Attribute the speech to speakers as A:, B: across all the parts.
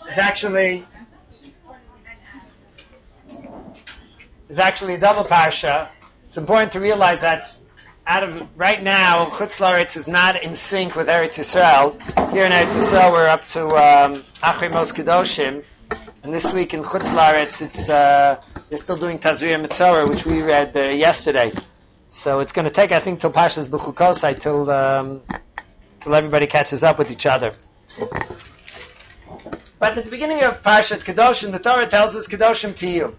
A: is actually a double parsha. It's important to realize that right now, Chutz La'aretz is not in sync with Eretz Yisrael. Here in Eretz Yisrael, we're up to Achrei Mos Kedoshim, and this week in Chutz La'aretz, they're still doing Tazria Mitzorah, which we read yesterday. So it's going to take, I think, till Parshas B'chukosai, till everybody catches up with each other. But at the beginning of Parshat Kedoshim, the Torah tells us Kedoshim to you.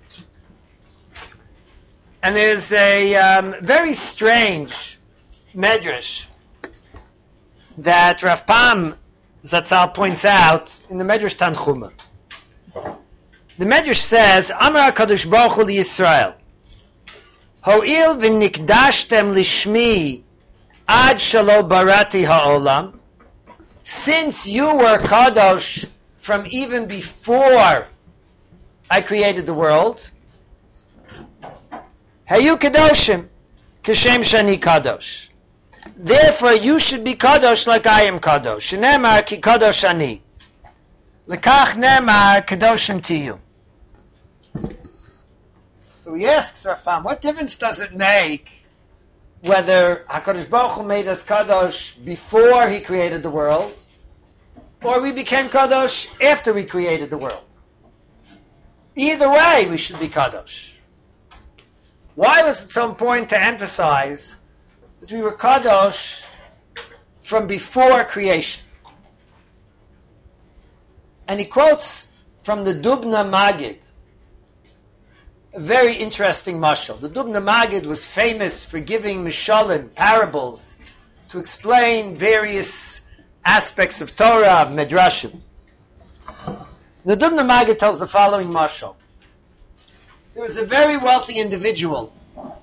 A: And there's a very strange medrash that Rav Pam Zatzal points out in the Medrash Tanchuma. The medrash says, Amar HaKadosh Baruch Hu Yisrael, Ho'il v'nikdashtem lishmi ad shalo barati ha'olam, since you were Kadosh from even before I created the world, Hayu Kadoshim, Kashem Shani Kadosh. Therefore, you should be Kadosh like I am Kadosh. Shnemar ki Kadosh Ani. Lekach Nemar Kadoshim to you. So he asks Rafam, what difference does it make whether HaKadosh Baruch Hu made us Kadosh before He created the world, or we became Kadosh after we created the world? Either way, we should be Kadosh. Why was it so important to emphasize that we were Kadosh from before creation? And he quotes from the Dubna Magid, a very interesting mashal. The Dubna Magid was famous for giving mishalim, parables, to explain various aspects of Torah, of Midrashim. The Dubna Magid tells the following mashal. There was a very wealthy individual.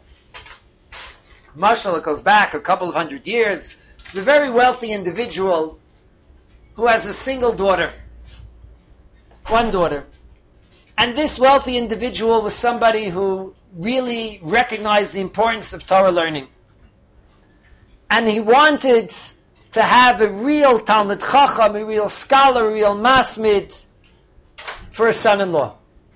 A: Mashal, it goes back a couple of 100 years. There's a very wealthy individual who has a single daughter. One daughter. And this wealthy individual was somebody who really recognized the importance of Torah learning. And he wanted to have a real Talmid Chacham, a real scholar, a real Masmid for a son-in-law.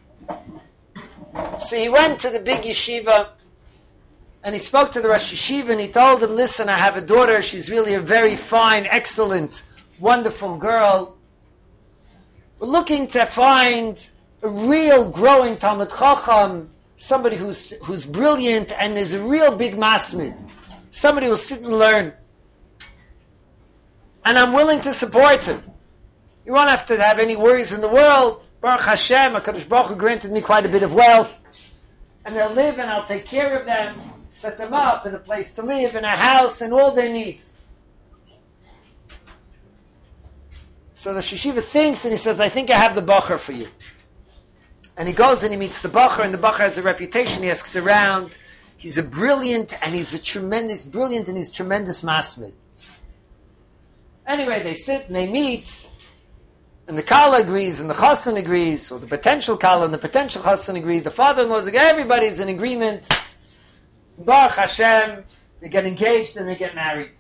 A: So he went to the big yeshiva and he spoke to the Rosh Yeshiva and he told him, listen, I have a daughter. She's really a very fine, excellent, wonderful girl. We're looking to find a real growing Talmid Chacham, somebody who's brilliant and is a real big masmid, somebody who will sit and learn. And I'm willing to support him. You won't have to have any worries in the world. Baruch Hashem, HaKadosh Baruch Hu granted me quite a bit of wealth. And they'll live and I'll take care of them, set them up in a place to live, in a house, and all their needs. So the Shishiva thinks and he says, I think I have the Bacher for you. And he goes and he meets the Bacher, and the Bacher has a reputation. He asks around. He's a brilliant and he's tremendous masmid. Anyway, they sit and they meet. And the Kala agrees, and the Chassan agrees, or the potential Kala and the potential Chassan agree. The father-in-laws agree. Everybody's in agreement. Baruch Hashem, they get engaged and they get married.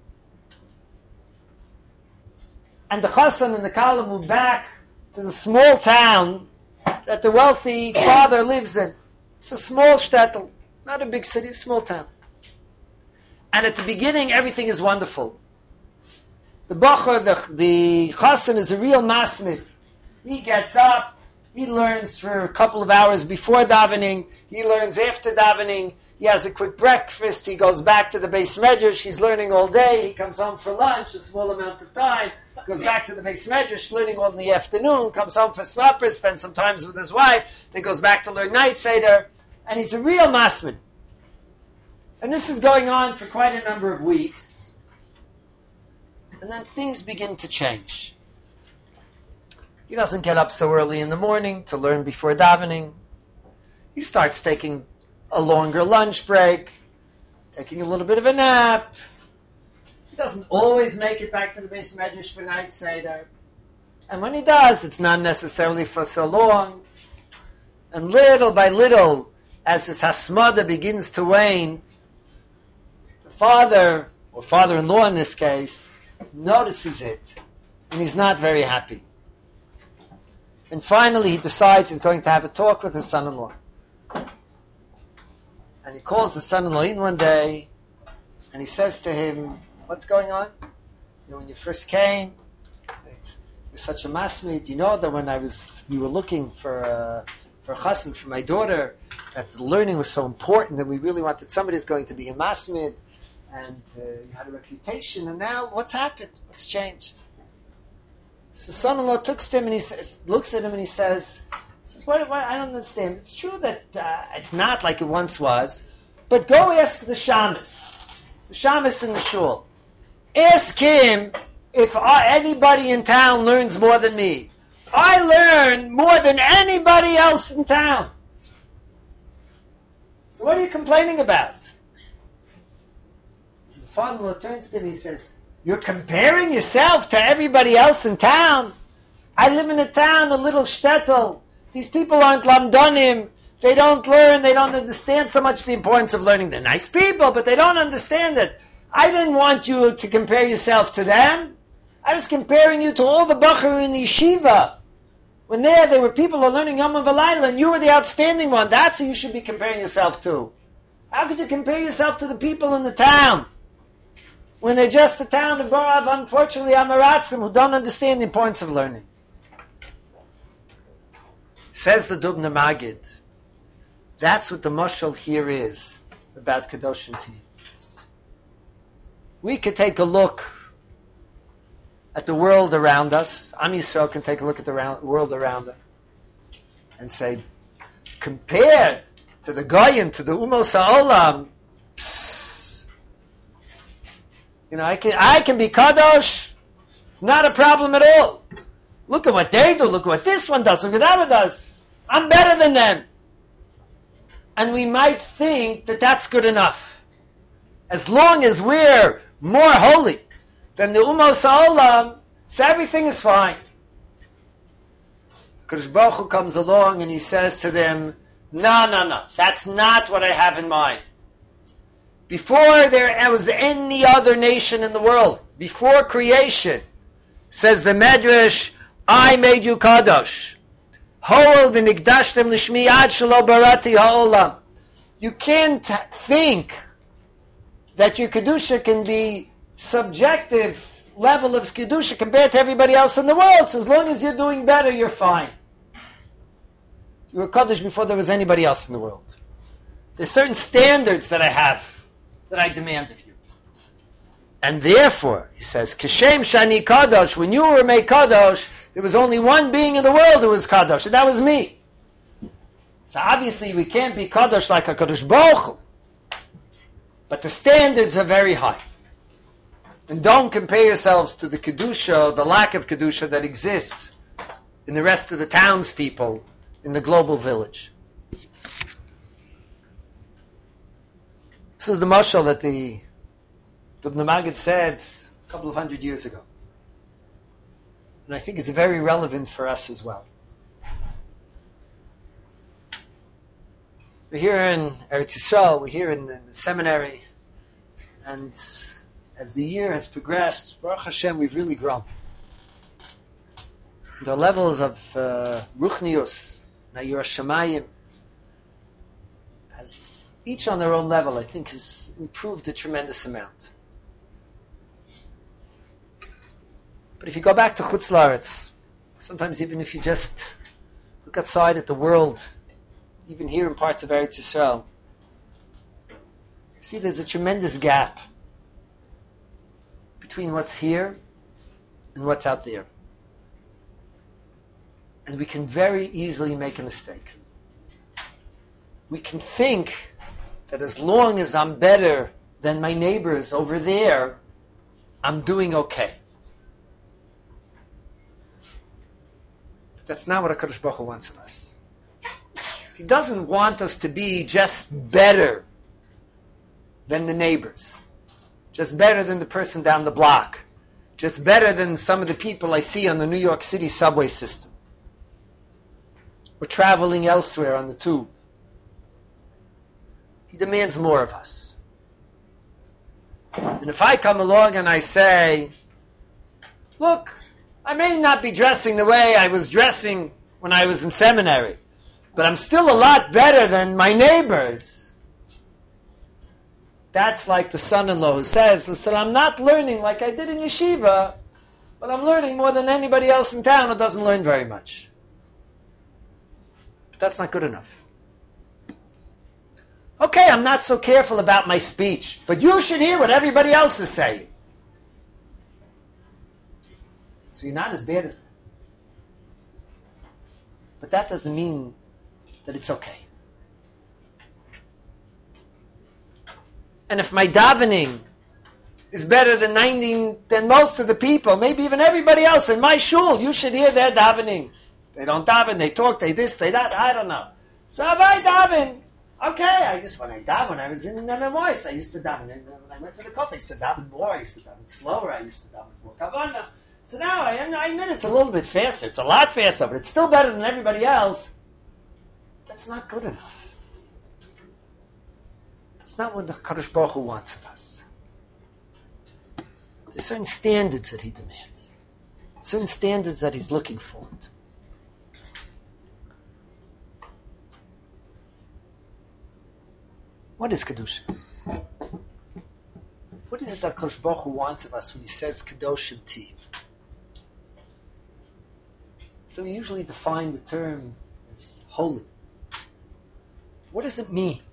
A: And the Chassan and the Kala move back to the small town that the wealthy father lives in. It's a small shtetl, not a big city, a small town. And at the beginning, everything is wonderful. The Bacher, the Chassan, is a real masmid. He gets up, he learns for a couple of hours before davening, he learns after davening, he has a quick breakfast, he goes back to the Beis Medrash, he's learning all day, he comes home for lunch, a small amount of time, goes back to the Beis Medrash, learning all in the afternoon, comes home for supper, spends some time with his wife, then goes back to learn night Seder, and he's a real masmid. And this is going on for quite a number of weeks. And then things begin to change. He doesn't get up so early in the morning to learn before davening. He starts taking a longer lunch break, taking a little bit of a nap. He doesn't always make it back to the Beis Medrash for night Seder. And when he does, it's not necessarily for so long. And little by little, as his hasmada begins to wane, the father, or father-in-law in this case, notices it, and he's not very happy. And finally he decides he's going to have a talk with his son-in-law. And he calls his son-in-law in one day, and he says to him, what's going on? You know, when you first came, you're such a masmid. You know that when we were looking for a chassan for my daughter, that the learning was so important that we really wanted somebody who's going to be a masmid, and you had a reputation, and now what's happened? What's changed? So the son-in-law looks at him and he says, what, I don't understand. It's true that it's not like it once was, but go ask the shamus in the shul. Ask him if anybody in town learns more than me. I learn more than anybody else in town. So what are you complaining about? So the father-in-law turns to him and he says, you're comparing yourself to everybody else in town? I live in a town, a little shtetl. These people aren't lamdonim. They don't learn. They don't understand so much the importance of learning. They're nice people, but they don't understand it. I didn't want you to compare yourself to them. I was comparing you to all the bachur in yeshiva. When there were people who were learning Yom V'Layla, and you were the outstanding one. That's who you should be comparing yourself to. How could you compare yourself to the people in the town? When they're just a town of Borav, unfortunately, Amaratzim, who don't understand the importance of learning. Says the Dubna Magid, that's what the mashal here is about Kedoshim Tihyu. We could take a look at the world around us. Am Yisrael can take a look at the world around us and say, compared to the Goyim, to the Umos HaOlam, you know, I can be Kadosh. It's not a problem at all. Look at what they do. Look at what this one does. Look at that one does. I'm better than them. And we might think that that's good enough. As long as we're more holy than the Umos HaOlam, so everything is fine. Kadosh Baruch Hu comes along and he says to them, no. That's not what I have in mind. Before there was any other nation in the world, before creation, says the Medrash, I made you Kadosh. Hoel v'nigdashtem l'shmi ad shelo barati ha'olam. You can't think that your Kedusha can be subjective level of Kedusha compared to everybody else in the world. So as long as you're doing better, you're fine. You were Kadosh before there was anybody else in the world. There's certain standards that I have, that I demand of you. And therefore, he says, Kishem Shani Kadosh, when you were made Kadosh, there was only one being in the world who was Kadosh, and that was me. So obviously we can't be Kadosh like a Kadosh Baruch Hu. But the standards are very high. And don't compare yourselves to the Kedusha, the lack of Kedusha that exists in the rest of the townspeople in the global village. This is the mashal that the Dubna Magid said a couple of 100 years ago. And I think it's very relevant for us as well. We're here in Eretz Yisrael, we're here in the seminary, and as the year has progressed, Baruch Hashem, we've really grown. The levels of Ruchnius, Nayur Shamayim, has each on their own level, I think, has improved a tremendous amount. But if you go back to Chutz La'aretz, sometimes even if you just look outside at the world, even here in parts of Eretz Yisrael, you see there's a tremendous gap between what's here and what's out there. And we can very easily make a mistake. We can think that as long as I'm better than my neighbors over there, I'm doing okay. But that's not what HaKadosh Baruch Hu wants of us. He doesn't want us to be just better than the neighbors, just better than the person down the block, just better than some of the people I see on the New York City subway system, or traveling elsewhere on the tube. He demands more of us. And if I come along and I say, look, I may not be dressing the way I was dressing when I was in seminary, but I'm still a lot better than my neighbors. That's like the son-in-law who says, listen, I'm not learning like I did in yeshiva, but I'm learning more than anybody else in town who doesn't learn very much. But that's not good enough. Okay, I'm not so careful about my speech, but you should hear what everybody else is saying. So you're not as bad as them. But that doesn't mean that it's okay. And if my davening is better than most of the people, maybe even everybody else in my shul, you should hear their davening. They don't daven, they talk, they this, they that, I don't know. So if I daven, okay, when I was in MMOs, I used to daven. And when I went to the Kotel, I used to daven more, I used to daven slower, I used to daven more kavanah. So now I admit it's a little bit faster, it's a lot faster, but it's still better than everybody else. That's not good enough. That's not what the Kadosh Baruch Hu wants of us. There's certain standards that he demands, certain standards that he's looking for. What is Kedusha? What is it that Kadosh Baruch Hu wants of us when he says Kedoshim Ti? So we usually define the term as holy. What does it mean?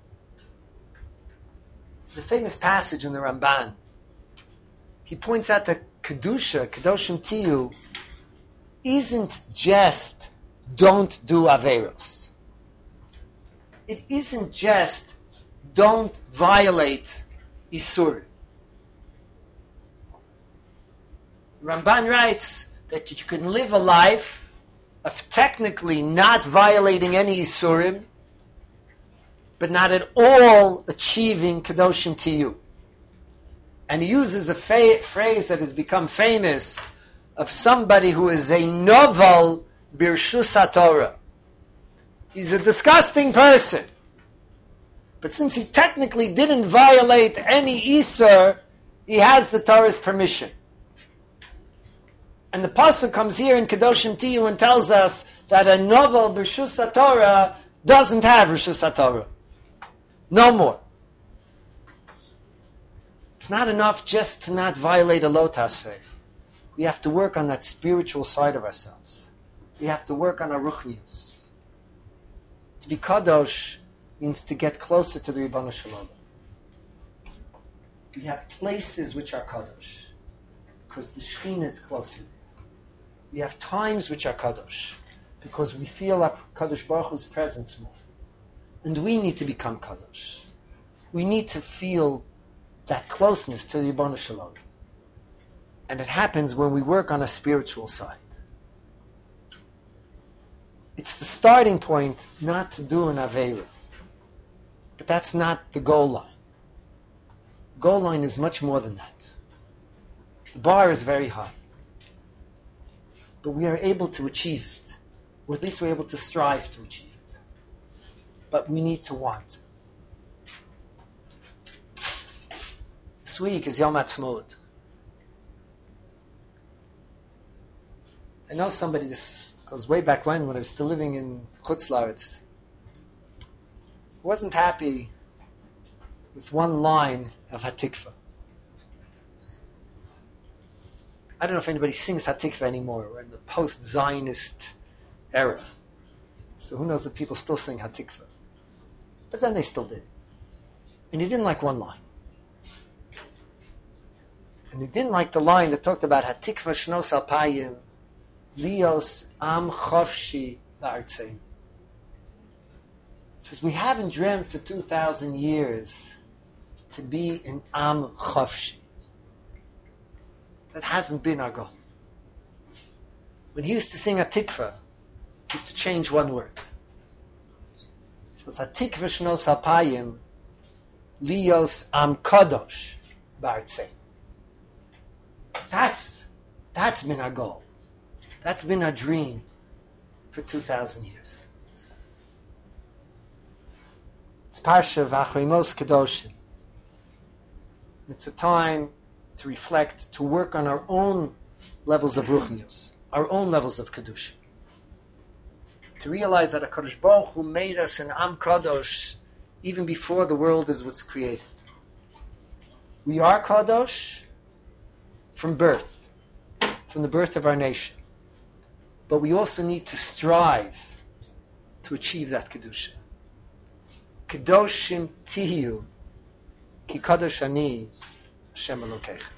A: The famous passage in the Ramban, he points out that Kedusha, Kedoshim Tiyu, isn't just don't do Averos. It isn't just don't violate Isurim. Ramban writes that you can live a life of technically not violating any Isurim, but not at all achieving Kedoshim Tiyu. And he uses a phrase that has become famous of somebody who is a novel Birshus HaTorah. He's a disgusting person. But since he technically didn't violate any Isur, he has the Torah's permission. And the Pasuk comes here in Kedoshim Tiyu and tells us that a novel Birshus HaTorah doesn't have Rishus HaTorah. No more. It's not enough just to not violate a lo taseh. We have to work on that spiritual side of ourselves. We have to work on our ruchnius. To be kadosh means to get closer to the Ribono Shel Olam. We have places which are kadosh because the Shekhinah is closer there. We have times which are kadosh because we feel our Kadosh Baruch Hu's presence more. And we need to become kadosh. We need to feel that closeness to the Ribono Shel Olam. And it happens when we work on a spiritual side. It's the starting point not to do an Aveira. But that's not the goal line. The goal line is much more than that. The bar is very high. But we are able to achieve it. Or at least we're able to strive to achieve it. But we need to want. This week is Yom Ha'atzmaut. I know somebody, this goes way back when I was still living in Chutz La'aretz, wasn't happy with one line of Hatikva. I don't know if anybody sings Hatikva anymore. We're in the post-Zionist era. So who knows if people still sing Hatikva. But then they still did. And he didn't like one line. And he didn't like the line that talked about Hatikva Shnos Alpayim Lios Am Chavshi La'artzeinu. It says, we haven't dreamt for 2,000 years to be an Am Chavshi. That hasn't been our goal. When he used to sing Hatikva, he used to change one word. It says, Hatikva Shnos Alpayim Lios Am Kadosh Ba'artzeinu. That's been our goal. That's been our dream for 2,000 years. It's Parsha V'Achrimos Kedoshim. It's a time to reflect, to work on our own levels of ruchnius, our own levels of kedusha. to realize that HaKadosh Baruch Hu made us an Am Kadosh even before the world was created. We are Kadosh from birth, from the birth of our nation. But we also need to strive to achieve that Kedusha. Kedoshim tihiyu, ki kadosh ani, Hashem Elokecha.